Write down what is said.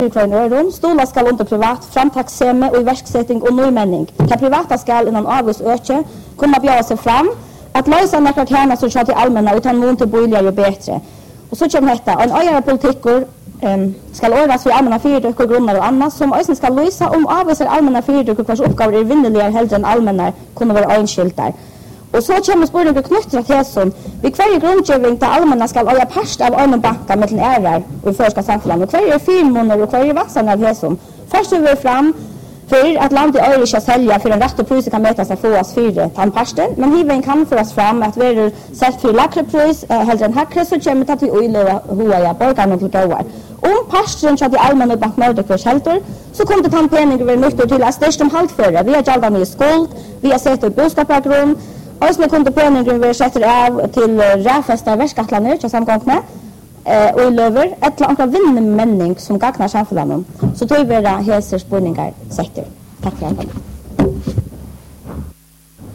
4 Stolar skal under privat, framtaksseme og iverksetting og nymenning. Det privata skal innan avvis øke, komma bjøre seg fram, at løse nekrar tjena som kjør til allmänna utan mån til boligere jo bedre. Og så kommer dette, en øyere politikker skal ordnas for allmänna fyrtøkker, grunnar og annat, som også skal løse om avviser allmänna fyrtøkker hvers oppgaver er vinneligere heldre enn allmänna kunne være øynskilter. Og så kommer spørsmålet knyttet til som vi hver grundgjøving til allmänna skal øye parst av øyne banker med til ærer og førska samfunnet. Og hver firmoner og hver vassan av hesum. Først vil vi fram for at landet øyre ikke selger for en rett og pris kan møtes og få oss fire tannparsten, men hiven kan få oss fram at vi er sett for lakre pris, heller enn hakre, så kommer det til å utløse hoa borgerne til gåer. Om parsten til allmänna bank Nordic Shelter, så kom det tannpenninger vi nøkter til at størst halvføre. Vi har gjaldt mye skuld, vi har sett et boskapsgrunn, og så kom det penninger vi setter av til rævfeste verskatlaner til samgångene, og i løver, et eller annet vinnemenning som gagner samfunnet. Så tog vi hese spurninger setter. Takk for det.